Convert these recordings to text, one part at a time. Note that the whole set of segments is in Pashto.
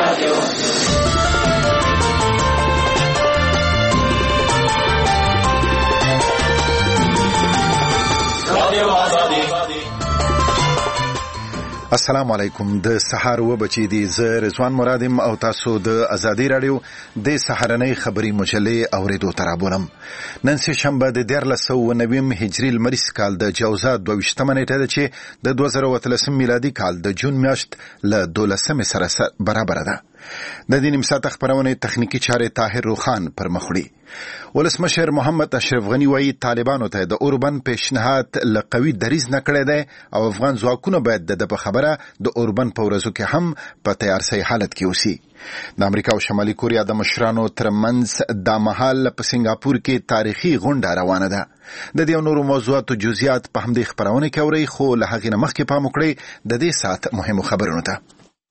السلام علیکم. د سحر و بچی دی ز رضوان مرادم او تاسو د ازادي رادیو د سحرنۍ خبری مجلې اوریدو ترابونم. نن سه شنبه د 1490 هجری لمریز کال د جوزا 22 نیټه ده چې د 2013 میلادي کال د جون میاشت له 12 سره برابر ده. د دې نیم ساعت خبرونه تخنیکی چارې طاهر روخان پر مخړي. ولسمشر محمد اشرف غنی وایي طالبانو ته د اوربن پیشنهاد لقوي دریز نه کړی دی او افغان ځواکونه باید د خبره د اوربن په ورځو کې هم په تیارسي حالت کې اوسي. د امریکا او شمالي کوریا د مشرانو ترمنځ د مهال په سنگاپور کې تاریخي غونډه روانه ده. د دې نورو موضوعاتو جزئیات په همدې خبرونه کې اوري، خو له هغې نه مخکې پام وکړئ د دې ساعت مهمو خبرونو ته.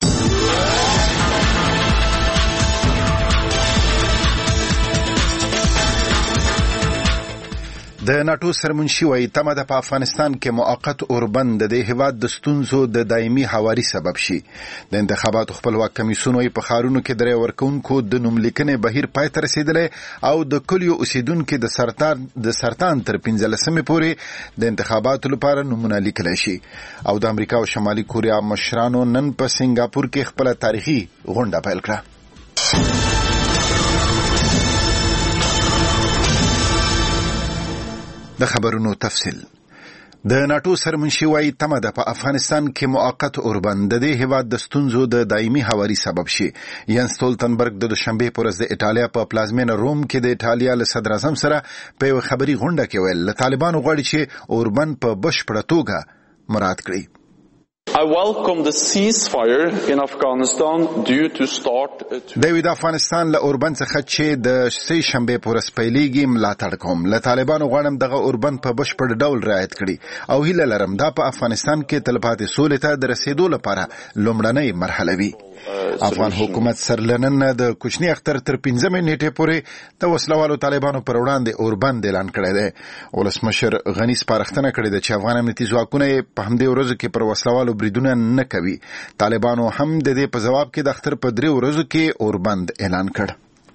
د ناتو سرمنشي وایي تمه ده په افغانستان کې موقت اوربند د هیواد د ستونزو د دایمي هواري سبب شي. د انتخاباتو خپلواک کمیسیون په خارونو کې درې ورکونکو د نوملیکنې بهیر پای ته رسیدلی او د کلیو اوسیدونکو د سرطان تر 15 پورې د انتخاباتو لپاره نمونه لیکلی شي. او د امریکا او شمالي کوریا مشرانو نن په سنگاپور کې خپل تاریخي غونډه پیل کړه. د خبرونو تفصیل. د ناتو سرمنشي وایي تمه ده په افغانستان کې موقت اوربند د هیواد د ستونزو د دایمي هواري سبب شي. ینس ستولتنبرګ د دوشنبه پر ورځ د ایټالیا په پلازمینه روم کې د ایټالیا له صدر اعظم سره په یو خبري غونډه کې ویل له طالبانو غواړي چې اوربند په بشپړه توګه مراد کړي. I welcome the ceasefire in Afghanistan due to start د افغانستان له اوربند څخه چې د سه شنبه پر ورځ پیلېږي ملاتړ کوم. له طالبانو غواړم دغه اوربند په بشپړ ډول رعایت کړي او هیله لرم دا په افغانستان کې تلپاتې سولې ته د رسیدو لپاره لومړنۍ مرحله وي. افغان حکومت سرلنن د کوچنی اختر تر 15 نیټه پورې د وسلوالو طالبانو پر وړاندې اوربند اعلان کړی دی. ولسمشر غنی سپارښتنه کړې ده چې افغان امنیتي ځواکونه په همدې ورځو کې پر وسلوالو بریدونه نه کوي. طالبانو هم د دې په جواب کې د اختر په 3 ورځو کې اوربند اعلان کړ.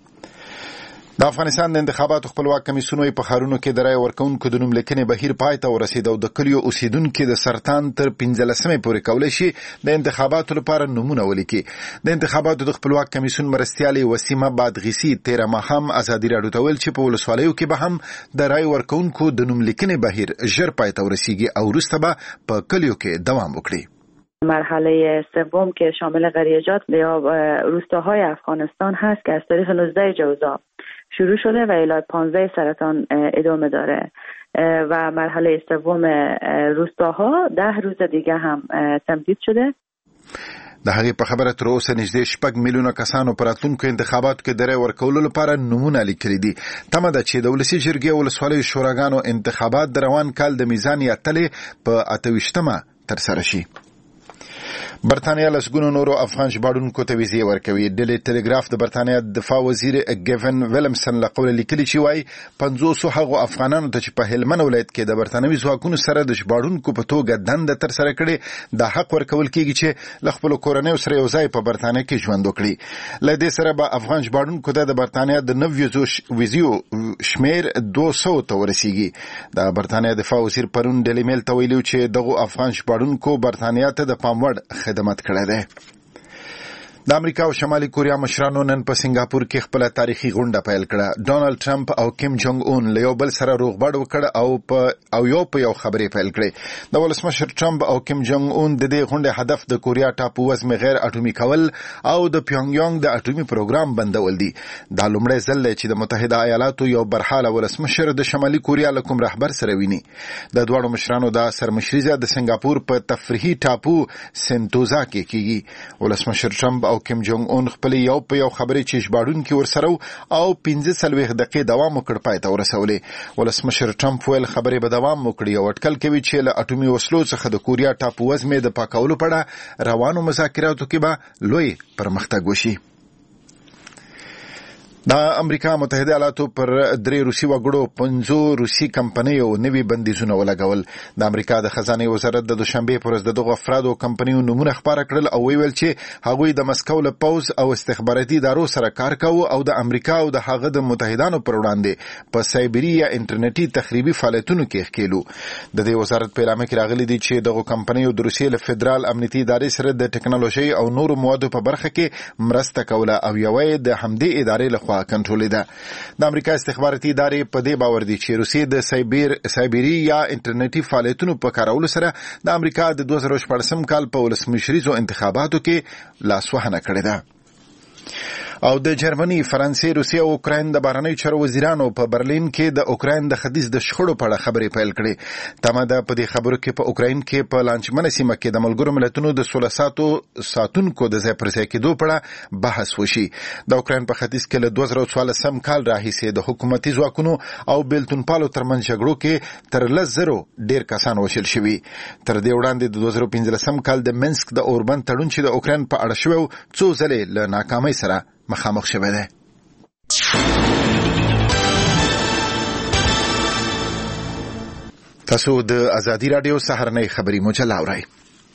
د افغانستان د انتخاباتو خپلواک کمیسیون په خارونو کې د رای ورکونکو د نوملیکنې بهیر پای ته ورسید او د کلیو اوسیدونکو د سرطان تر 15 پورې کولای شي د انتخاباتو لپاره نمونه ولیکي. د انتخاباتو د خپلواک کمیسیون مرستیالي وسیمه بادغیسی 13 ماهم ازادي راډیو ته ویل چې په ولسوالیو کې به هم د رای ورکونکو د نوملیکنې بهیر ژر پای ته ورسیږي او وروسته به په کلیو کې دوام وکړي. مرحله سوم که شامل قریجات یا روستاهای افغانستان هست که از تاریخ 19 جوزا شروع شده و الی 15 سرطان ادامه داره و مرحله سوم روستاها 10 روز دیگه هم تمدید شده. د هغې په خبره تر اوسه نږدې 6 میلیونه کسانو په راتلونکو انتخاباتو کې د رای ورکولو لپاره نمونه لیکلي دي. تمه ده چې د ولسي جرګې او ولسوالیو شوراګانو انتخابات د روان کال د میزان یاتلې په 28 ترسره شي. برتانیا لسګونو نورو افغان ژباړونکو ته ویزې ورکوي. ډیلی ټلګراف د برتانیا دفاع وزیر ګیون ویلمسن له قوله لیکلي چې وایي 500 هغو افغانانو ته چې په هلمند ولایت کې د برتانوي ځواکونو سره د ژباړونکو په توګه دنده ترسره کړې د حق ورکول کېږي چې له خپلو کورنیو سره یو ځای په برتانیا کې ژوند وکړي. له دې سره به افغان ژباړونکو ته د برتانیا د نوو ویزو شمیر 200 ته ورسیږي. د برتانیا دفاع وزیر پرون ډیلی میل ته ویلي چې دغو افغان ژباړونکو برتانیا ته د پام وړ خدمت کړی دی. د امریکا او شمالي کوریا مشرانو نن په سنگاپور کې خپل تاریخي غونډه پیل کړه. ډونالد ټرمپ او کیم جونګ اون له یو بل سره روغبړ وکړ او یو خبرې پیل کړې. د ولسمشر ټرمپ او کیم جونګ اون د دې غونډې هدف د کوریا ټاپو وزمې غیر اټومي کول او د پیونګ یانګ د اټومي پروګرام بندول دي. دا لومړی ځل دی چې د متحده ایالاتو یو برحاله ولسمشر د شمالي کوریا له کوم رهبر سره ویني. د دواړو مشرانو د سرمشري د سنگاپور په تفریحي ټاپو سنتوزا کې کیږي. ولسمشر ټرمپ او کیم جونګ اون خپل یو په یو خبرې چې ژباړونکي ورسره او 15 دقیقې دوام وکړ پای ته ورسولې. ولسمشر ټرمپ ویل خبرې به دوام وکړي او اټکل کوي چې له اټومي وسلو څخه د کوریا ټاپو وزمې د پاکولو په اړه روانو مذاکراتو کې به لوی پرمختګ وشي. د امریکا متحده ایالاتو پر 3 روسي وګړو 5 روسي کمپنیو نوي بندیزونه ولګول. د امریکا د خزانه وزارت د دوشنبه پر ورځ دغه افرادو کمپنیو نمونه خبره کړل او ویل چې هغوی د مسکو له پوز او استخباراتي ادارو سره کار کوي او د امریکا او د هغه د متحدانو پر وړاندې په سایبریا انټرنیټي تخریبي فعالیتونو کې ښکېلو. د دې وزارت په اعلامیه کې راغلي دي چې دغه کمپنیو د روسیې له فدرال امنیتي ادارې سره د ټکنالوژي او نورو موادو په برخه کې مرسته کوله او یوې د همدې ادارې له کنټرول ده. د امریکا استخباراتي ادارې په دې باور دي چې روسیې د سایبریا انټرنیټي فعالیتونو په کارولو سره د امریکا د 2014 کال په ولسمشریزو انتخاباتو کې لاسوهنه کړې ده. او د جرمني، فرانسې، روسیې او اوکراین د بهرنیو چارو وزیرانو په برلین کې د اوکراین د ختیځ د شخړو په اړه خبرې پیل کړې. تمه ده په دې خبرو کې په اوکراین کې په لانچمنه سیمه کې د ملګرو ملتونو د 16 ساتونکو د ځای پر ځای کېدو په اړه بحث وشي. د اوکراین په ختیځ کې له 2014 کال راهیسې د حکومتي ځواکونو او بیلتونپالو ترمنځ جګړو کې تر 10,000 ډېر کسان وژل شوي. تر دې وړاندې د 2015 کال د منسک د اوربند تړون چې د اوکراین په اړه شوی څو ځلې له ناکامۍ سره مخامخ شوی دی. تاسو د ازادي رادیو سهارنۍ خبري مجله اورئ.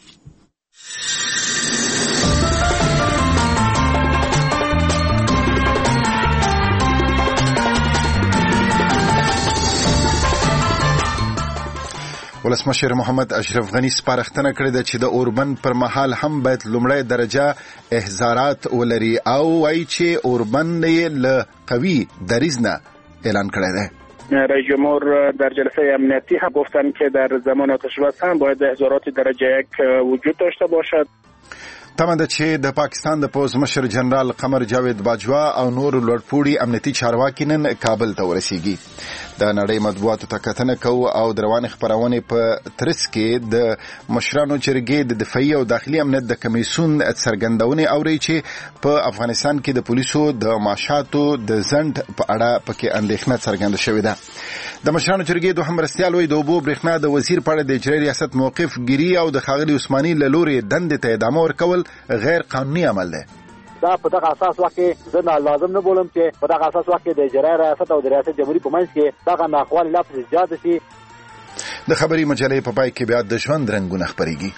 ولسمشر محمد اشرف غنی سپارښتنه کړې ده چې د اوربند پر مهال هم باید لومړی درجه احضارات ولري او وایي چې اوربند یې له قوی دریځ نه اعلان کړی دی. رئیس جمهور در جلسه امنیتی هم گفتن که در زمان آتش بس هم باید احضارات درجه 1 وجود داشته باشد. تمه ده چې د پاکستان د پوز مشر جنرال قمر جاوید باجوا او نور لوړپوړي امنیتي چارواکي نن کابل ته ورسیږي. د نړۍ مطبوعاتو ته کتنه کوو او د روانې خپرونې په ترڅ کې د مشرانو جرګې د دفاعي او داخلي امنیت د کمیسیون څرګندونې اوري چې په افغانستان کې د پولیسو د معاشاتو د ځنډ په اړه پکې اندېښنه څرګنده شوې ده. د مشرانو جرګې دوهم مرستیال وایي د اوبو برېښنا د وزیر په اړه د اجرایي ریاست موقف ګیري او د ښاغلي عثماني له لورې دندې ته ادامه ورکول غیر قانوني عمل دی. دا په دغه اساس وخت کې زه لازم نه بولم چې په دغه اساس وخت کې د اجرایي ریاست او د ریاست جمهوریت په منځ کې دغه ناخوالې لا پسې زیاته شي. د خبري مجلې په پای کې بیا د ژوند رنګونه خپرېږي.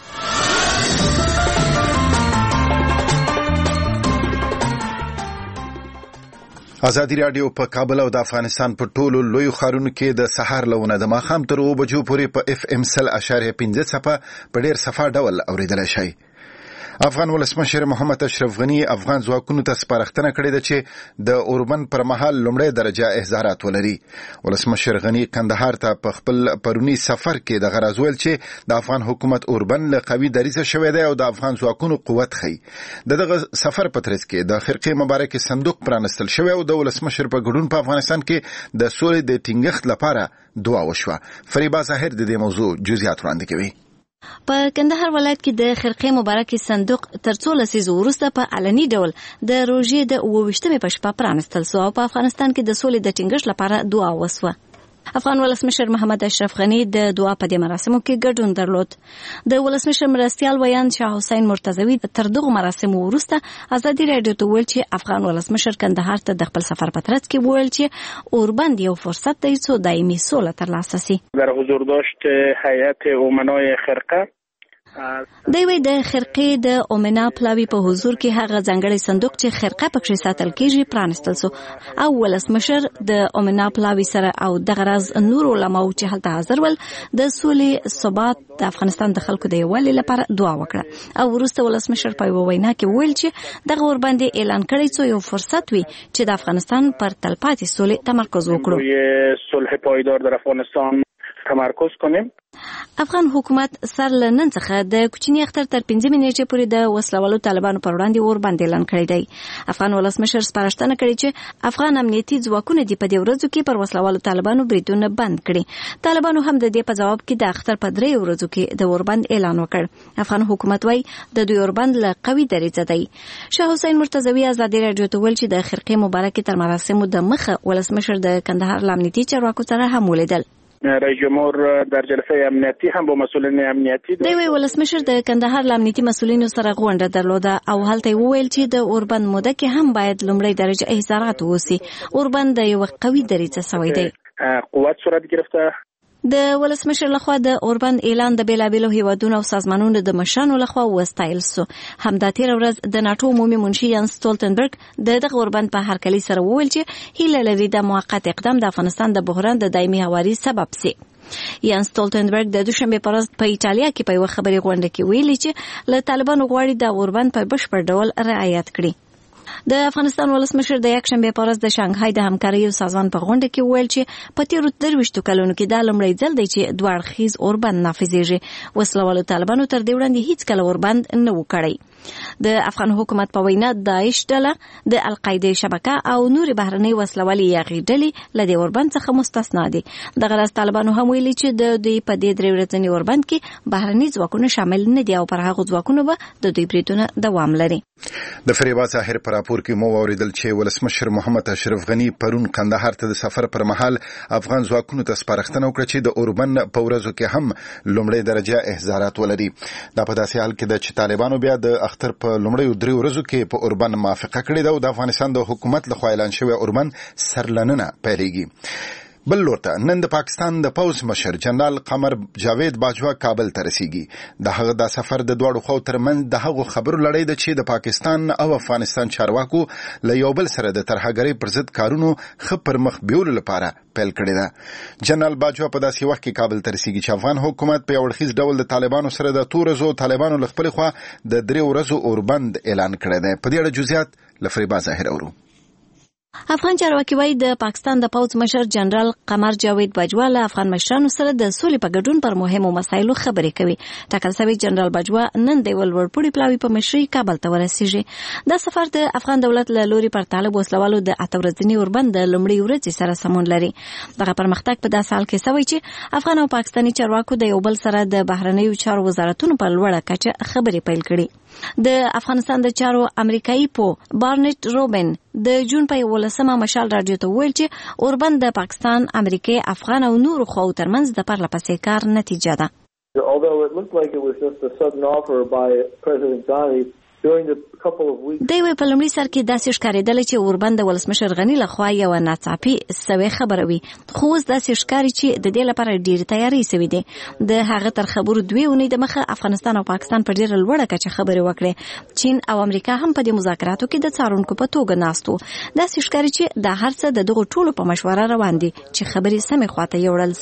ازادي رادیو په کابل او د افغانستان په ټولو لویو ښارونو کې د سهار لونه د ماښام تر 2 بجو پورې په FM 100.5 څپه په ډېر صفا ډول اورېدلی شئ. افغان ولسمشر محمد اشرف غنی افغان ځواکونو ته سپارښتنه کړې ده چې د اوربند پر مهال لومړی درجه احضارات ولري. ولسمشر غنی کندهار ته په خپل پرونی سفر کې د غرض ویل چې د افغان حکومت اوربند له قوي دریځه شوی دی او د افغان ځواکونو قوت ښیي. دغه سفر په ترڅ کې د خرقې مبارکې صندوق پرانستل شوی او د ولسمشر په ګډون په افغانستان کې د سولې د ټینګښت لپاره دعا وشوه. فریبا ظاهر د دې موضوع جزئیات وړاندې کوي. په کندهار ولایت کې د خرقې مبارکې صندوق تر څو لسیزو وروسته په علني ډول د روژې د 28مې په شپه پرانستل شو او په افغانستان کې د سولې د ټینګښت لپاره دعا وسوه. افغان ولسمشر محمد اشرف غنی د دعا په دې مراسمو کې ګډون درلود. د ولسمشر مرستیال ویاند شاه حسین مرتضوی تر دغه مراسمو وروسته ازادي رادیو ته ویل چې افغان ولسمشر کندهار ته د خپل سفر په ترڅ کې ویل چې اوربند یو فرصت دی څو دایمي سوله ترلاسه شي. در حضور داشت هیئت امنای خرقه دوی د خرقې د اومنا پلاوی په حضور کې هغه ځانګړی صندوق چې خرقه پکې ساتل کېږي پرانستل شو او ولسمشر د اومنا پلاوی سره او د غرض نور علماء چې هلته حاضر ول د سولې ثبات د افغانستان د خلکو د یووالي لپاره دعا وکړه او وروسته ولسمشر په وینا کې ویل چې دغه ورباندې اعلان کړی څو یو فرصت وي چې د افغانستان پر تلپاتې سولې تمرکز وکړو. صلح پایدار در افغانستان تمرکز کنیم. افغان حکومت سر له نن څخه د کوچني اختر تر 15 نیټې پورې د وسلوالو طالبانو پر وړاندې اوربند اعلان کړی دی. افغان ولسمشر سپارښتنه کړې چې افغان امنیتي ځواکونه د په دې ورځو کې پر وسلوالو طالبانو بریدونه بند کړي. طالبانو هم د دې په جواب کې د اختر په 3 ورځو کې د اوربند اعلان وکړ. افغان حکومت وايي د دوی اوربند له قوي دریځه دی. شاه حسین مرتضوی ازادي رادیو ته ویل چې د خرقې مبارکې تر مراسمو د مخه ولسمشر د کندهار امنیتي چارواکو سره هم ولیدل. رئیس جمهور در جلسه امنیتی هم با مسئولین امنیتی دوی ولسمشر د کندهار له امنیتي مسؤلینو سره غونډه درلوده او هلته وویل چې د اوربند موده کې هم باید لومړی درجه احضارات وسی. اوربند یو قوي دریځ سوی دی. قوت صورت گرفته. د ولسمشر لخوا د اوربند اعلان د بیلابیلو هیوادونو او سازمانونو د مشرانو لخوا وستایل سو. همدا تیر ورځ د ناتو عمومي منشي یان سټولټنبرګ د دغه اوربند په هرکلي سره وویل چې هیله لري د موقت اقدام د افغانستان د بحران د دایمي هواري سبب سي. یان سټولټنبرګ د دوشنبه پر ورځ په ایټالیا کې په یو خبري غونډه کې ویلي چې له طالبانو غواړي د اوربند په بشپړ ډول رعایت کړي. د افغانستان ولسمشر د یکشنبه په ورځ د شانګهای د همکارۍ سازمان په غونډه کې ویل چې په تیرو 23 کلونو کې دا لومړی ځل دی چې دوه اړخیز اوربند نافذېږي. وسلوالو طالبانو تر دې وړاندې هیڅ کله اوربند نه و کړی. د افغان حکومت په وینا داعش ډله د القاعده شبکه او نور بهرنۍ وسلوالي یاغي ډلې له دې اوربند څخه مستثنا دي. دغه راز طالبانو هم ویلي چې د دوی په دې درې ورځني اوربند کې بهرنۍ ځواکونه شامل نه دي او پر هغه ځواکونو به د دوی بریدونه دوام لري. د فریبا ظاهر پر راپور کې مو اوریدل چې ولسمشر محمد اشرف غنی پرون کندهار ته د سفر پر مهال افغان ځواکونو ته سپارښتنه وکړه چې د اوربند په ورځو کې هم لومړی درجه احضارات ولري. دا په داسې حال کې چې طالبانو بیا د اختر په لومړیو 3 ورځو کې په اوربند موافقه کړې ده او د افغانستان د حکومت لخوا اعلان شوی اوربند سرلننه پیلېږي. بل لورته نن د پاکستان د پوز مشر جنرال قمر جاوید باجوا کابل ته رسیږي. د هغه د سفر د دوړو خو ترمن د هغه خبرو لړۍ د چې د پاکستان او افغانستان چارواکو له یو بل سره د ترهګرۍ پر ضد کارونو خپر مخ بیول لپاره پیل کړی ده. جنرال باجوا په داسې وخت کې کابل ته رسیږي چې افغان حکومت په یو ورخیز ډول د طالبانو سره د تورزو طالبانو لخپل خوا د 3 ورځو اوربند اعلان کړی دی. په دې اړه جزئیات لفریبا ظاهر اورو. افغان چارواکي وايي د پاکستان د پوز مشر جنرال قمر جاوید باجوا له افغان مشرانو سره د سولې په ګډون پر مهمو مسایلو خبرې کوي. ټاکل شوی جنرال باجوا نن د ولورپوړي پلاوي په مشرۍ کابل ته ورسیږي. دا سفر د افغان دولت له لوري پر طالب وسلوالو د اتورځنی اوربند د لومړي ورځې سره سمون لري. دغه پرمختګ په داسې حال کې شوی چې افغان او پاکستاني چارواکو د یو بل سره د بهرنیو چارو وزارتونو په لوړه کچه خبرې پیل کړي. د افغانستان د چارو امریکایي پو بارنټ روبن د جون په 11مه مشال رادیو ته ویل چې اوربند د پاکستان، امریکای، افغان او نورو خواو ترمنځ د پرلپسې کار نتیجه ده. Although it looked like it was just a sudden offer by President Ghani during the couple of weeks. دوی په لومړي سر کې داسې ښکارېدل چې اوربند د ولسمشر غني لخوا یو ناڅاپي سوي خبره وي، خو اوس داسې ښکاري چې د دې لپاره ډېرې تیاری سوي دي. د هغه تر خبرو 2 اونۍ د مخه افغانستان او پاکستان په ډېره لوړه کچه خبرې وکړې. چین او امریکا هم په دې مذاکراتو کې د څارونکو په توګه ناست وو. داسې ښکاري چې دا هر څه د دغو ټولو په مشوره روان دي چې خبرې سمې خواته یوړل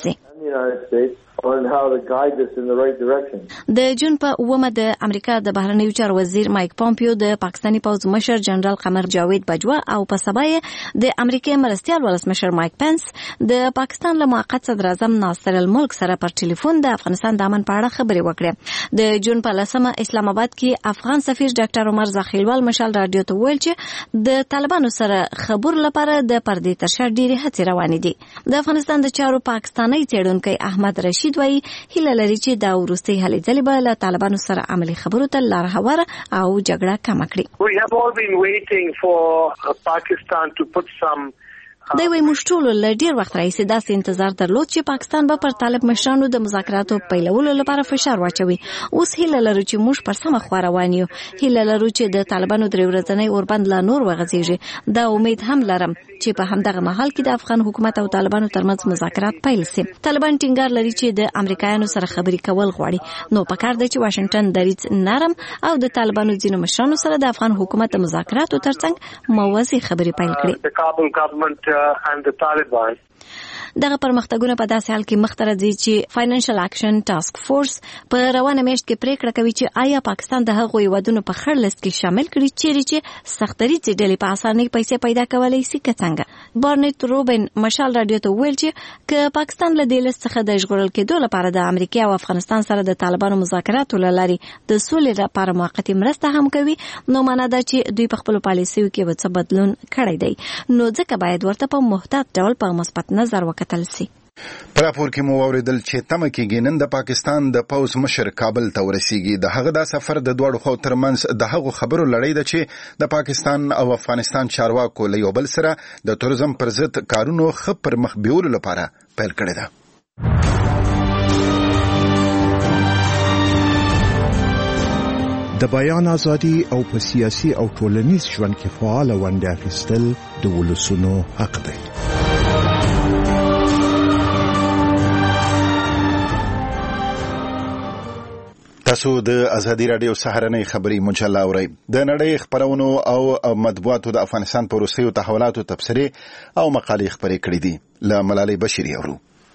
سي. on how to guide us in the right direction. د جون په 9مه د امریکا د بهرنیو چارو وزیر مایک پومپیو د پاکستاني پوز مشر جنرال قمر جاوید باجوا او په سبا یې د امریکای مرستیال ولسمشر مایک پنس د پاکستان له موقت صدر اعظم ناصر الملک سره پر ټلیفون د افغانستان د امن په اړه خبرې وکړې. د جون په 10مه اسلام آباد کې افغان سفیر ډاکټر عمر زاخیلوال مشال رادیو ته ویل چې د طالبانو سره خبر لپاره د پردې تر شا ډېرې هڅې روانې دي. د افغانستان د چارو پاکستاني څېړونکی احمد رشید وایي هیله لري چې دا وروستۍ هلې ځلې به له طالبانو سره عملي خبرو ته لار هواره او جګړه کمه کړي. We have all been waiting for Pakistan to put some دوی وایي موږ ټولو له ډېر وخت راهیسې داسې انتظار درلود چې پاکستان به پر طالب مشرانو د مذاکراتو پیلولو لپاره فشار واچوي. اوس هیله لرو چې موږ پر سمه خوا روان یو. هیله لرو چې د طالبانو 3 ورځنی اوربند لا نور وغځېږي. دا امید هم لرم چې په همدغه مهال کې د افغان حکومت او طالبانو ترمنځ مذاکرات پیل شي. طالبان ټینګار لري چې د امریکایانو سره خبرې کول غواړي، نو پکار دی چې واشنگټن دریځ نرم او د طالبانو ځینو مشرانو سره د افغان حکومت د مذاکراتو ترڅنګ موازی خبرې پیل کړي. And the Taliban. دغه پرمختګونه په داسې حال کې مخ ته راځي چې فاینانشل اکشن ټاسک فورس په روانه میاشت کې پریکړه کوي چې آیا پاکستان د هغو هیوادونو په خړ لیست کې شامل کړي چې سختري ډلې په اسانۍ پیسې پیدا کولای شي که څنګه. بارنټ روبن مشال رادیو ته ویل چې که پاکستان له دې لیست څخه د ژغورل کېدو لپاره د امریکا او افغانستان سره د طالبانو مذاکراتو له لارې د سولې لپاره موقتي مرسته هم کوي، نو معنا ده چې دوی په خپلو پالیسیو کې به څه بدلون کړی دی، نو ځکه باید ورته په محتاط ډول په مثبت نظر وکتل شي. په راپور کې مو اوریدل چې تمه کېږي نن د پاکستان د پوز مشر کابل ته ورسیږي. د هغه د سفر د دوړو خو ترمنځ د هغو خبرو لړۍ ده چې د پاکستان او افغانستان چارواکو له یو بل سره د تورزم پر ضد کارونو خپر مخ بیولو لپاره پیل کړی ده. د بیان ازادي او په سیاسي او ټولنیز ژوند کې فعال ونډه اخیستل د ولسونو حق دی. تاسو د ازادي رادیو سهارنۍ خبري مجله اورئ. د نړۍ خبرونو او مطبوعاتو د افغانستان په وروستیو تحولاتو تبصرې او مقالې خبرې کړې دي. له ملالۍ بشیري اورو.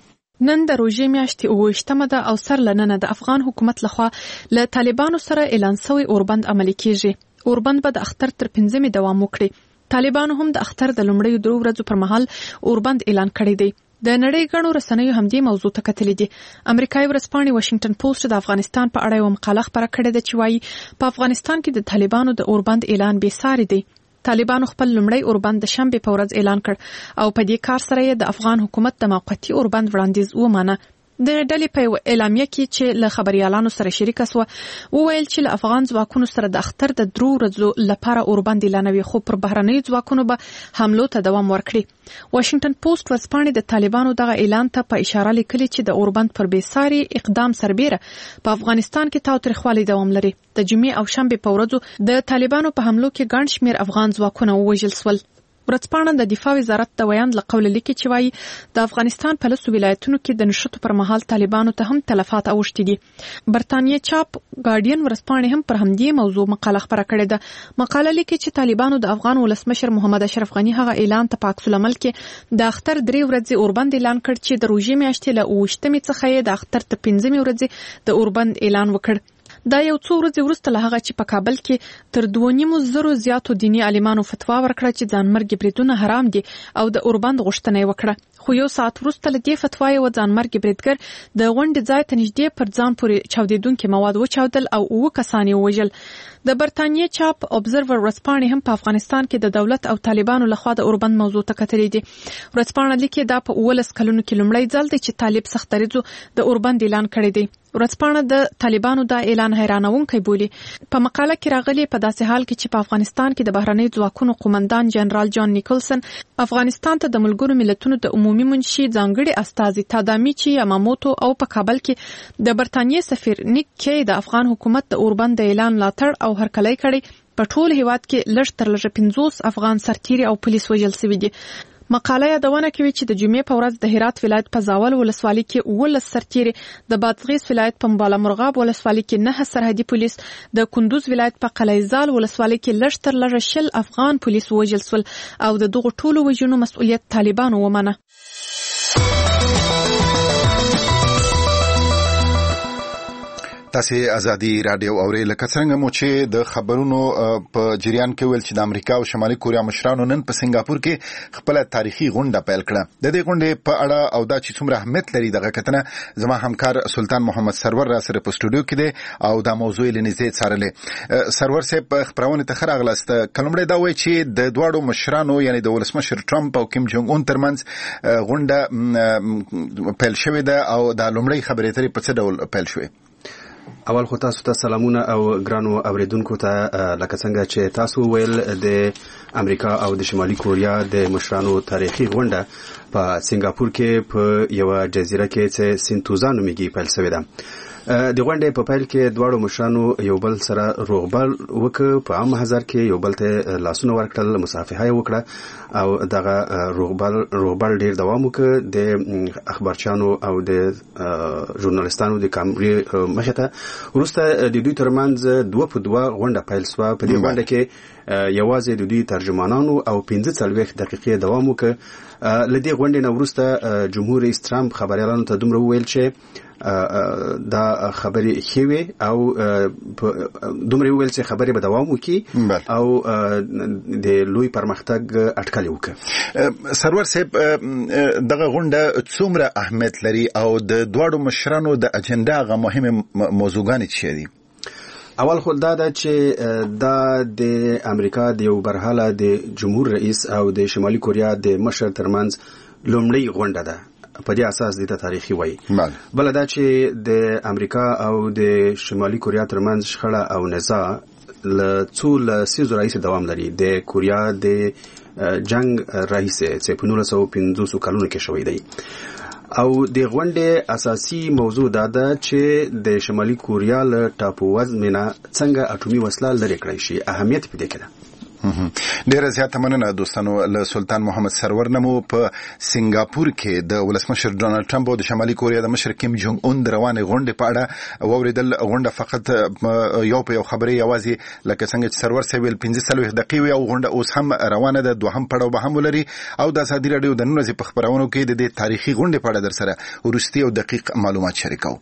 نن د روژې میاشتې 28مه ده او سر لننه د افغان حکومت لخوا له طالبانو سره اعلان شوی اوربند عملي کیږي. اوربند به د اختر تر 15مې دوام وکړي. طالبانو هم د اختر د لومړیو 2 ورځو پر مهال اوربند اعلان کړی دی. د نړۍ غنو رسنیو هم دې موضوع ته کتلې دي. امریکایي ورځپاڼې واشنگټن پوسټ د افغانستان په اړه یو مقاله خپره کړې ده چې وایي په افغانستان کې د طالبانو د اوربند اعلان بې ساري دی. طالبانو خپل لومړی اوربند د شنبه په ورځ اعلان کړ او په دې کار سره د افغان حکومت د موقتی اوربند وړاندیز ومانه. د ډلې په اعلامیه کې چې له خبريالانو سره شریک شو وویل چې له افغان ځواکونو سره د اختر د 3 ورځو لپاره اوربند اعلانوي خو پر بهرنۍ ځواکونو به حملو ته دوام ورکړي. واشنگټن پوسټ ورځپاڼې د طالبانو دغه اعلان ته په اشاره لیکلي چې د اوربند پر بیساري اقدام سربېره په افغانستان کې تاوتریخوالی دوام لري. د جمعې او شنبه په ورځو د طالبانو په حملو کې ګڼ شمېر افغان ځواکونه ووژل شول. ورځپاڼه د دفاع وزارت د ویاند لقول لیکي چې وایي د افغانستان په لسو ولایتونو کې د نشټو پر مهال طالبانو ته هم تلفات اوښتي دي. برتانیې چاپ ګارډین ورځپاڼې هم پر همدې موضوع مقاله خپره کړې ده. مقاله لیکي چې طالبانو د افغان ولسمشر محمد اشرف غنی هغه اعلان ته په عکس العمل کې د اختر 3 ورځې اوربند اعلان کړ چې د روژې میاشتې له 28مې څخه د اختر تر 15مې ورځې د اوربند اعلان وکړ. دا یو څو ورځې وروسته له هغه چې په کابل کې تر 2.5 زیاتو دینی عالمانو فتوا ورکړه چې ځانمرګي بریدونه حرام دي او د اوربند غوښتنه وکړه. خو یو ساعت وروسته له دې فتوا یو ځانمرګي بریدګر د غونډې ځای ته نږدې پر ځان پورې چاودیدونکي مواد وچاودل او 9 کسان یې وژل. د برتانیې چاپ ابزرور ورځپاڼې هم په افغانستان کې د دولت او طالبانو لخوا د اوربند موضوع ته کتلې دي. ورځپاڼه لیکي دا په 19 کلونو کې لومړی ځل دی چې طالب سختریزو د اوربند اعلان کړی دی. ورځپاڼه د طالبانو دا اعلان حیرانونکی بولي. په مقاله کې راغلي په داسې حال کې چې په افغانستان کې د بهرنۍ ځواکونو قومندان جنرال جان نیکلسن افغانستان ته د ملګرو ملتونو د عمومي منشي ځانګړي استازي تادامیچی یاماموتو او په کابل کې د برتانیې سفیر نیک کی د افغان حکومت د اوربند اعلان ملاتړ او هرکلی کړي. په ټول هیواد کې لږ تر لږه 50 افغان سرتیري او پولیس وژل شوي دي. مقاله یادونه کوي چې د جمعې په ورځ د هرات ولایت په زاول ولسوالۍ کې 19 سرتیري، د بادغیس ولایت په بالامرغاب ولسوالۍ کې 9 سرحدي پولیس، د کندوز ولایت په قلعه‌زال ولسوالۍ کې لږ تر لږه 20 افغان پولیس وژل شول او د دغو ټولو وژنو مسؤلیت طالبانو ومنه. تاسو ازادي رادیو اورئ. لکه څنګه مو چې د خبرونو په جریان کې ویل چې د امریکا او شمالي کوریا مشرانو نن په سنگاپور کې خپل تاریخي غونډه پیل کړه. د دې غونډې په اړه او دا چې څومره اهمیت لري دغه کتنه زما همکار سلطان محمد سرور را سره په سټوډیو کې دی او دا موضوع لنیزه څارلې. سرور صاحب خبرونه ته خراغلاست. کلمړې دا وایي چې د دواړو مشرانو یعنی د ولسمشر ټرمپ او کیم جونګ اون ترمنځ غونډه پیل شوې ده او دا لومړی خبرې ترې په څه ډول پیل شوې؟ اول خو تاسو ته سلامونه او ګرانو اوریدونکو ته لکه څنګه چې تاسو ویل د امریکا او د شمالي کوریا د مشرانو تاریخي غونډه په سنگاپور کې په یو جزیره کې چې سنتوزا نومیږي پیل شوې ده. د غونډې په پیل کې دواړو مشرانو یو بل سره روغبړ وکړ، په عام محضر کې یو بل ته لاسونه ورکړل، مصافحه وکړه او دغه روغبړ ډیر دوام وکړ. د اخبارچانو او د ژورنالستانو د کامرې مخې ته وروسته د دوی ترمنځ 2 په 2 غونډه پیل شوه. په دې غونډه کې یوازې د دوی ترجمانانو او 45 دقیقې دوام وکړ. لدې غونډې نه وروسته جمهور رئیس ترامپ خبريالانو ته دومره وویل چې دا خبرې خوي او دومره ویل چې خبرې به دوام وکړي او د لوی پرمختګ اټکل وکړي. سرور صاحب دغه غونډه څومره اهمیت لري او د دواړو مشرانو د اجنډا غو مهمه موضوعګانې څه دي؟ اول خو دا چې دا د امریکا د یو برحاله د جمهور رئیس او د شمالي کوریا د مشر ترمنځ لومړی غونډه ده. په دې اساس د تاریخي وایي. بل دا چې د امریکا او د شمالي کوریا ترمنځ شخړه او نزاع له څو لسیزو راهیسې دوام لري. د کوریا د جنگ راهیسې چې په 1950 کلونو کې شوی دی او د غونډې اساسي موضوع دا ده چې د شمالي کوریا له ټاپو وزمینه څنګه اټومي وسله لرې کړی شي. اهمیت په دې کې ده. ډیره زیاته مننه دوستانو. له سلطان محمد سرور نمو په سنگاپور کې د ولسمشر ډونالد ټرمپ او د شمالي کوریا د مشر کیم جونګ اون د روانې غونډې په اړه واوریدل. غونډه فقط یو خبرې یوازې لکه څنګه چې سرور صاحب 15 دقیقې او غونډه اوس هم روانه ده. دوهم پړاو به هم ولري او د ازادي رادیو د نن ورځې په خبرونو کې د دې تاریخي غونډې په اړه در سره ورستي او دقیق معلومات شریکو.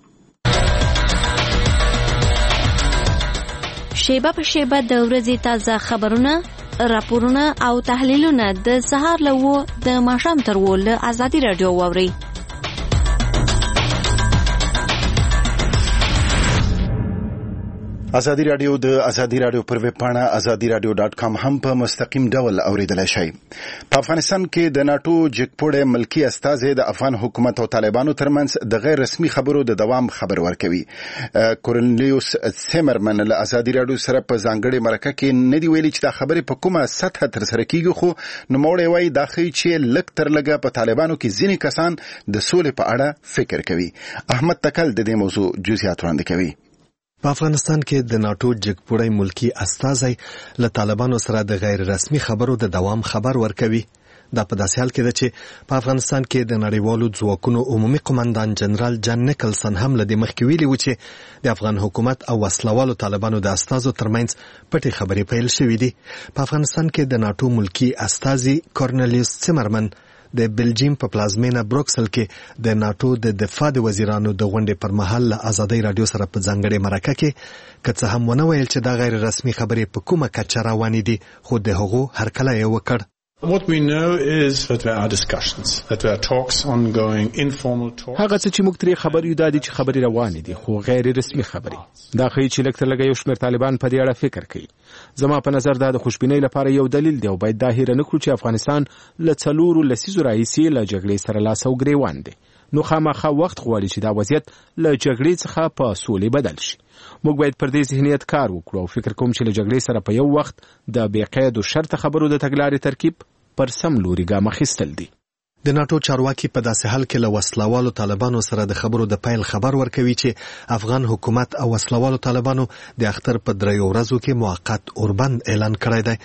شیبه په شیبه د ورځې تازه خبرونه، راپورونه او تحلیلونه د سهار له د ماښام تر له ازادي رادیو واوري. ازادي رادیو د ازادي رادیو پر ویب پاڼه azadiradio.com هم په مستقیم ډول اوریدلای شئ. په افغانستان کې د ناتو جګپوړې ملکی استازي د افغان حکومت او طالبانو ترمنځ د غیر رسمي خبرو د دوام خبر ورکوي. کورنلیوس سیمرمن له ازادي رادیو سره په ځانګړي مرکه کې ندی ویلي چې دا خبرې په کومه سطح تر سره کیږي، خو نوموړی وایي دا ښیي چې لږ تر لږه په طالبانو کې ځینې کسان د سولې په اړه فکر کوي. احمد تکل د دې موضوع جزئیات وړاندې کوي. په افغانستان کې د ناتو جګپوړی ملکی استازی له طالبانو سره د غیر رسمي خبرو د دوام خبر ورکوي. دا په داسې حال کې ده چې په افغانستان کې د نړیوالو ځواکونو عمومي قومندان جنرال جان نیکلسن هم له دې مخکې ویلي و چې د افغان حکومت او وسلوالو طالبانو د استازو ترمنځ پټې خبرې پیل شوې دي. په افغانستان کې د ناتو ملکی استازي کورنلیوس سیمرمن د بلجیم په پلازمینه بروکسل کې د ناتو د دفاع د وزیرانو د غونډې پر مهال له ازادي رادیو سره په ځانګړي مرکه کې که څه هم ونه ویل چې دا غیر رسمي خبرې په کومه کچه روانې دي، خو د هغو هرکلی یې وکړ. What we know is that there are discussions, that there are talks ongoing, informal talks. هغه څه چې موږ ترې خبر یو دا دي چې خبرې روانې دي، خو غیر رسمي خبرې. دا ښیي چې لږ تر لږه یو شمېر طالبان په دې اړه فکر کوي. زما په نظر دا د خوشبینۍ لپاره یو دلیل دی او باید دا هېره نه کړو چې افغانستان له 4 لسیزو راهیسې له جګړې سره لاس او ګریوان دی. نو خامخا وخت غواړي چې دا وضعیت له جګړې څخه په سولې بدل شي. موږ باید پر دې ذهنیت کار وکړو او فکر کوم چې له جګړې سره په یو وخت د بې قید او شرط خبرو د تګلارې ترکیب پر سم لوري ګام اخیستل دي. د ناتو چارواکي په داسې حال کې له وسلوالو طالبانو سره د خبرو د پیل خبر ورکوي چې افغان حکومت او وسلوالو طالبانو د اختر په 3 ورځو کې موقت اوربند اعلان کړی دی.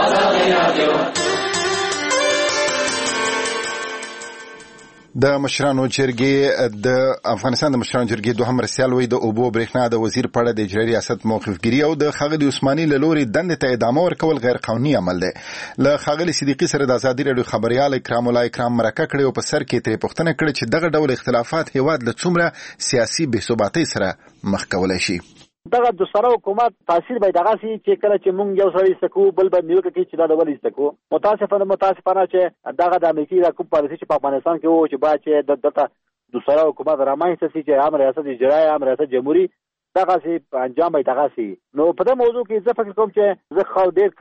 د مشرانو جرګې د افغانستان د مشرانو جرګې دوهم مرستیال وی د اوبو برېښنا د وزیر په اړه د اجرایي ریاست موقفګیري او د ښاغلي عثماني له لوري دندې ته ادامه ورکول غیر قانوني عمل دی. له ښاغلي صدیقي سره د ازادي رادیو خبريال اکرام الله اکرام مرکه کړې او په سر کې ترې پوښتنه کړې چې دغه ډول اختلافات هیواد له څومره سیاسي بې ثباتۍ سره مخ کولی شي. دغه د سره حکومت تاثیر به دغه سي چې کله چې مونږ یو سړی استکو بل به نیوکه کوي چې دا ډول استکو. متاسفانه چې دغه د امریکای د کوم پالیسي چې په افغانستان کې وو چې باید چې دغه د سره حکومت رامنځته شي چې عام ریاست اجرایی عام ریاست جمهوریت دغه سي انجام به دغه سي. نو په دې موضوع کې زه فکر کوم چې زه خو ډیر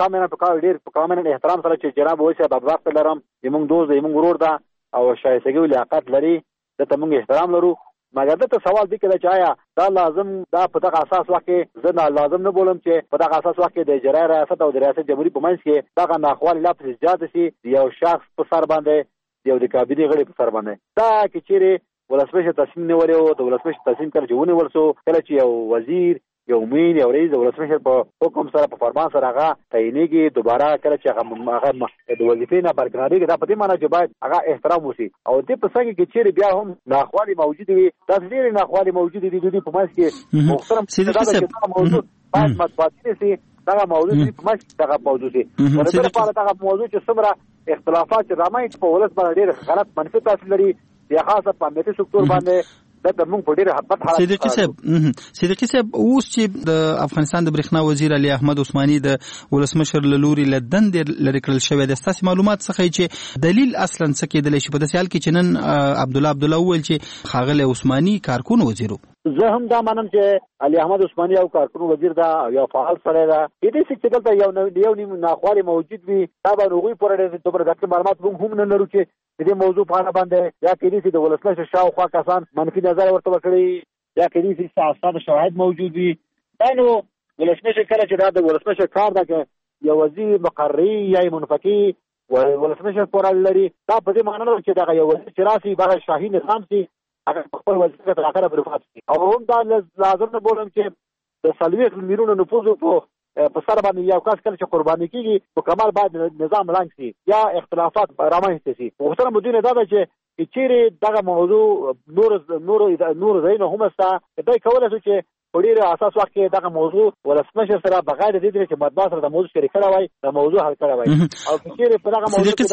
کامن احترام سره چې جناب وایي په وخت لرم زمونږ دوست زمونږ ورور ده او شایستګي او لیاقت لري ته موږ احترام لرو. مګر دا سوال دی چې آیا دا لازم دا په دغه اساس واکه زه نه لازم نه بولم چې په دغه اساس واکه د اجرایی ریاست او د ریاست جمهوریت په منځ کې دغه ناخوالې لا پسې زیات شي یو شخص په سر باندې یو د کابینې غړي په سر باندې دا کې چیرې ولسمشر تصمیم نیولې او د ولسمشر تصمیم کړ چې ونیول شو کله چې یو وزیر یو مین یو رئیس د ولسمشر په حکم سره په فرمان سره هغه تعینېږي دوباره کله چې هغه د وظیفې نه برکنارېږي دا په دې معنی چې باید هغه احترام وشي او دې په څنګه کې چیرې بیا هم ناخوالې موجود وي دا ډېرې ناخوالې موجود دي د دې په منځ کې محترم دا موضوع باید مطبوعاتي شي دغه موضوع په منځ کې دغه موضوع شي ورته لپاره دغه موضوع چې څومره اختلافات چې رامنځته په ولس باندې ډېر غلط منفي تاثیر لري یا خاصه په امنیتي سکتور باندې دا موږ په ډیره حبت حالت صدیقي صاحب اوس چې د افغانستان د برېښنا وزیر علي احمد عثماني د ولسمشر له لوري له دندې لرې کړل شوی د ستاسو معلومات څخه چې دلیل اصلا څه کېدلی شي په داسې حال کې چې نن عبدالله وویل چې ښاغلی عثماني کارکون وزیر زه هم دا منم چې علي احمد عثماني او کارکون وزیر دا یو فعال سره دا دې چې دلته یو نیم ناخوالې موجود وي دا به هغوی پورې دومره دقیق معلومات موږ هم نه لرو چې دې موضوع په اړه باندې یا کېدای شي د ولسمشر شاوخوا کسان منفي نظر ورته وکړي یا کېدای شي اساسات شواهد موجود وي دا نو ولسمشر کله چې دا د ولسمشر کار دا کې یو وزیر مقرری یا منفقي ولسمشر پورال لري دا په دې معنی نه چې دا یو وزیر چې راسي هغه شاهي نظام سي هغه خپل وظیفه تر اخره پورې پاتې شي. او هم دا لازم نه بولم چې د 30 میلیونو نفوذ په سر باندې یو کس کله چې قرباني کیږي په کمال باید نظام لاندې شي یا اختلافات رامنځته شي. وختونه مدونه دا چې چیرې دغه موضوع نور زینو هم ستا دای کولای شي چې په ډیر اساس وخت کې دغه موضوع ولسمشر سره بغیر د دې چې مطبوعات سره د موضوع شریک کړی وای د موضوع حل کړی وای او چیرې په دغه موضوع کې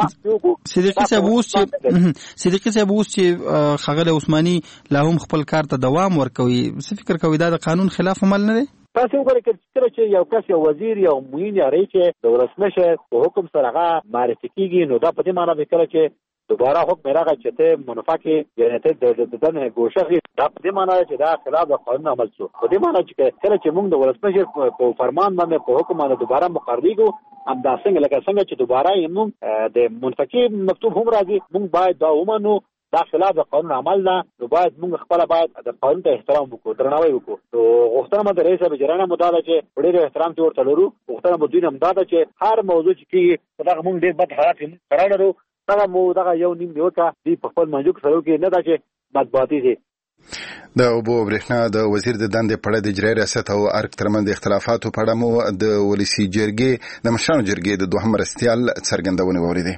صدیقي صاحب اوس چې خغل عثماني لا هم خپل کار ته دوام ورکوي څه فکر کوي دا د قانون خلاف عمل نه دی؟ تاسو وګورئ چې یو کس یو وزیر یا معین یا رئیس د ولسمشر په حکم سره هغه معرفي کیږي نو دا په دې معنی وکړي چې دوباره حکم راغی چې ته منفعه یعنی ته د دنه ګوشه دا په دې معنی چې دا خلاف د قانون عمل شو. په دې معنی چې کله چې موږ د ولسمشر په فرمان باندې په حکم باندې دوباره مقرریږو هم دا څنګه چې دوباره موږ د منفعه مکتوب هم راځي موږ باید دا ومنو دا خلاف د قانون عمل نه نو باید موږ خپل باید د قانون ته احترام وکړو درناوی وکړو. نو غوښتنه مده رئیس بجرانه مداله چې ډېر احترام ته ورته لرو. غوښتنه مده دینه مداله چې هر موضوع چې دا موږ ډېر بد حالات قرار لرو دا مو دا یو نیم نیوکه دی په خپل منځو کې سره کې نه دا چې بدباطي دي. د اوبو برېښنا د وزیر د دندې په اړه د اجرایي ریاست او ارګ ترمنځ اختلافاتو په اړه مو د ولسی جرګې د مشرانو جرګې د دوهم مرستیال څرګندونه وریدي.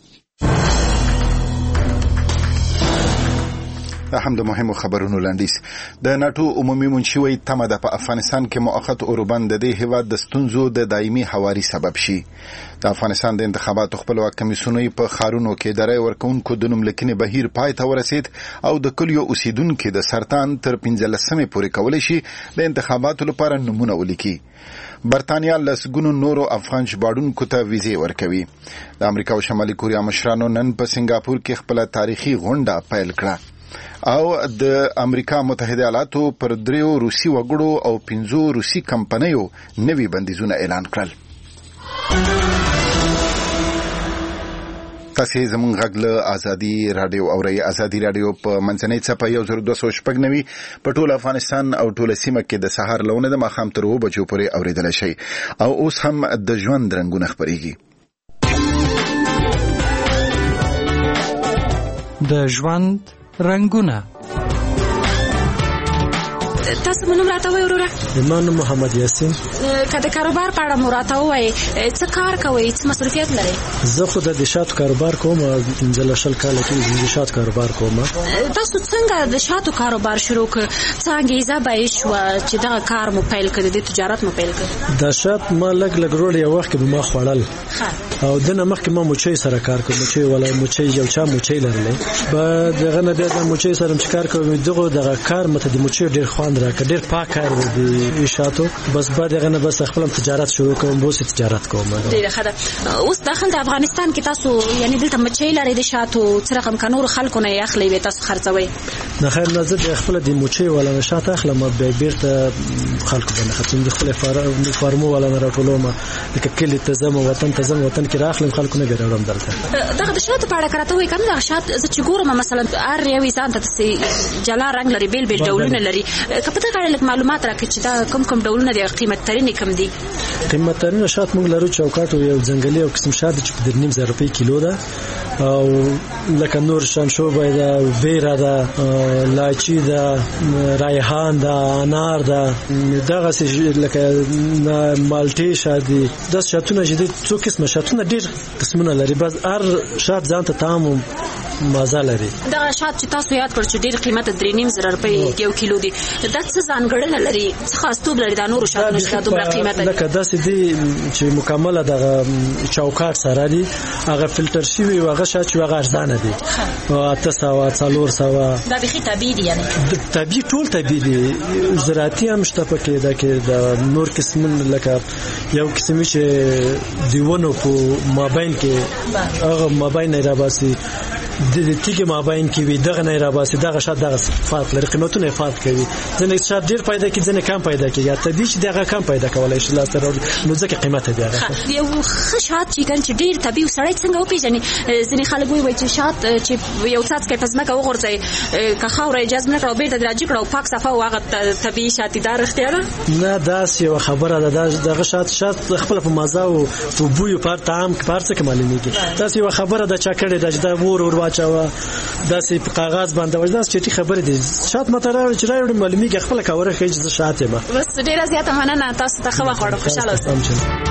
دا هم د مهمو خبرونو لاندیس. د ناتو عمومي منشي وایي تمه ده په افغانستان کې موقت اوربند د دې هیواد د ستونزو د دایمي هواري سبب شي. د افغانستان د انتخاباتو خپلواک کمیسیونونه په خارونو کې د رای ورکونکو د نوملیکنې بهیر پای ته ورسید او د کلیو اوسیدونکو د سرطان تر 15مې پورې کولی شي د انتخاباتو لپاره نمونه ولیکي. برتانیا لسګونو نورو افغان ژباړونکو ته ویزې ورکوي. د امریکا او شمالي کوریا مشرانو نن په سنگاپور کې خپل تاریخي غونډه پیل کړه او د امریکا متحده ایالاتو پر 3 روسي وګړو او 15 روسي کمپنیو نوي بندیزونه اعلان کړل. تاسو زموږ غږ له ازادي رادیو اورئ. ازادي رادیو په منځنۍ څپه 1290 په ټول افغانستان او ټول سیمه کې د سهار لونه د ماښام تر 2 بجو پورې اوریدل شي او اوس هم د ژوند رنگونه خبريږي. د ژوند رنگونه. تاسو مونږ راته وایو وروره. ما نوم محمد یاسین. کله کاروبار په اړه مراته وایي څه کار کوي څه مسؤلیت لري؟ زه خو د شاتو کاروبار کوم 15 کال کې د شاتو کاروبار کوم. تاسو څنګه د شاتو کاروبار شروع کړ؟ څنګه یې زابای شو چې دا کار مو پیل کړ د تجارت مو پیل کړ؟ د شات ما لګ وروړ یو وخت به ما خوړل او دنه مخکې ما موچي سره کار کوم. موچي ولا موچي یو چا موچي لرلې بعد دغه نه بیا د موچي سره کار کوم. دغه کار مته د موچي ډیر خوند راکړ ډیر پاک کار دی شاتو. بس بعد دغه نه بس خپل تجارت شروع کوم. بوس تجارت کوم. ډیر ښه ده. اوس داخل د افغانستان کې تاسو یعنی دلته مچي لري د شاتو څه رقم کنور خلکو نه اخلي به تاسو خرڅوي؟ نه خیر نظر د خپل د موچي ولا شات اخلم به بیرته خلکو باندې خرڅوم. د خپل فارمو ولا راټولوم د کلی تزم وطن کې راخلم خلکو نه ګرځم دلته. دغه د شاتو په اړه کراته وي کنه د شات چې ګورم مثلا ار یوي ځان ته جلا رنگ لري بیل ډولونه لري. کپته غواړم معلومات راکړئ چې دا کوم ډولونه دي قیمت ترين کم دي؟ قیمت ترين شات موږ لرو چوکاټ او یو ځنګلي او قسم شات چې په 3.5 روپۍ کیلو ده او لکه نور شانشو باید ویرا ده لاچی ده ریحان ده انار ده دغه لکه مالټي شادي د شاتونه جدي څو قسمه شاتونه ډیر قسمونه لري. بس هر شات ځان ته تام مزه لري. دا شات چې تاسو یاد کړئ چې ډیر قیمت 3.5 روپۍ یو کیلو دی. دا څه ځانګړنه لري څه خاصتوب لري دا نور شات نشته دومره قیمت لري؟ لکه داسې دي چې مکمله دغه چوکاټ سره دي هغه فلټر شوی او هغه شات چې هغه ارزانه دي 800 دا به طبيعي دي یعنی طبيعي ټول طبيعي دي. زراعتي هم شته پکې دا کې د نور قسم لکه یو قسم چې دیونو په مابین کې هغه مابین نه راباسي د تیګ مابین کې وي دغه نه را باسي دغه شات دغه فرق لري قیمتونه فرق کوي ځنه شات ډیر پیدا کوي ځنه کم پیدا کوي یا طبيعي چې دغه کم پیدا کولای شي لاسته نو ځکه قیمت دی هغه یو خشات چې کله ډیر طبيعي سړی څنګه وپیژني ځنه خلک وایي چې شات چې یو څاڅ کې پزماکه وغورځي که خاور اجازه نه کړو بیرته راځي کړو پاک صفه واغه طبيعي شاتیدار اختیار نه داس یو خبره ده دغه شات خپل په مزه او بوی پر طعم پر څه معلومیږي تاسو یو خبره ده چا کړی د دا ور واچو داسې په کاغذ باندې وځه چې تی خبره دي شات متره چې راوړي معلومیږي خپل کاوره خېج ز شات ما بس ډیره زیاته مننه تاسو ته خو خوړو خوشاله اوسئ.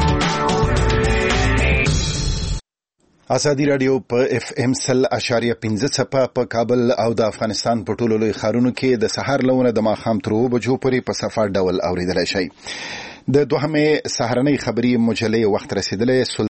ازادي رادیو په FM 100.15 په کابل او د افغانستان په ټولو لوی ښارونو کې د سحر لونه د ماښام تر 2 بجو پورې په صفه ډول اوریدلای شي. د دوهمه سهارنۍ خبري مجلې وخت رسیدلې